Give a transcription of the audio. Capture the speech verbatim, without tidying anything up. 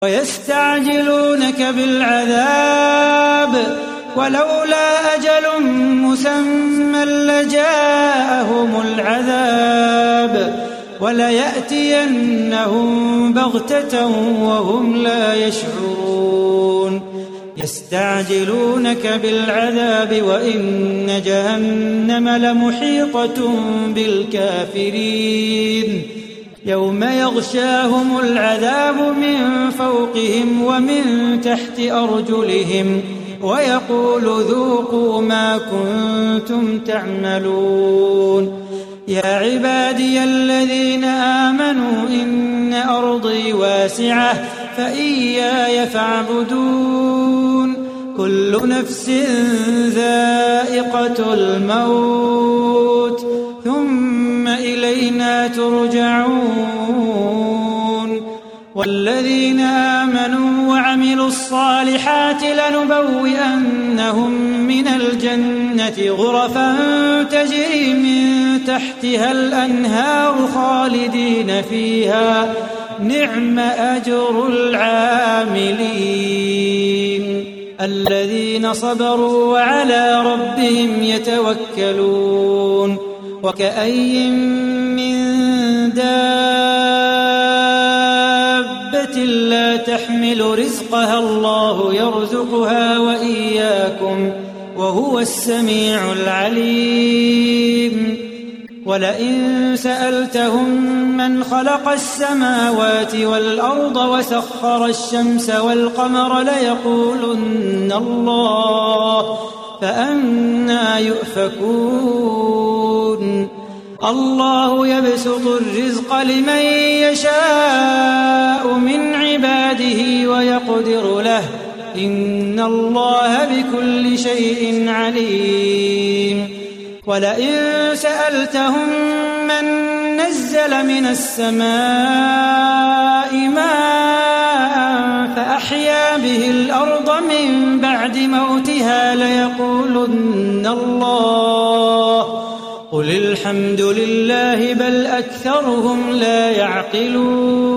ويستعجلونك بالعذاب ولولا أجل مسمى لجاءهم العذاب وليأتينهم بغتة وهم لا يشعرون يستعجلونك بالعذاب وإن جهنم لمحيطة بالكافرين يوم يغشاهم العذاب من فوقهم ومن تحت أرجلهم ويقول ذوقوا ما كنتم تعملون يا عبادي الذين آمنوا إن أرضي واسعة فإياي فاعبدون كل نفس ذائقة الموت ثم إلينا ترجعون والذين آمنوا وعملوا الصالحات لنبوئنهم من الجنة غرفا تجري من تحتها الأنهار خالدين فيها نعم أجر العاملين الذين صبروا وعلى ربهم يتوكلون وكأي من دابة لا تحمل رزقها الله يرزقها وإياكم وهو السميع العليم ولئن سألتهم من خلق السماوات والأرض وسخر الشمس والقمر ليقولن الله فأنى يؤفكون الله يبسط الرزق لمن يشاء من عباده ويقدر له إن الله بكل شيء عليم ولئن سألتهم من نزل من السماء ماء فأحيا به الأرض من بعد موتها ليقولن الله قل الحمد لله بل أكثرهم لا يعقلون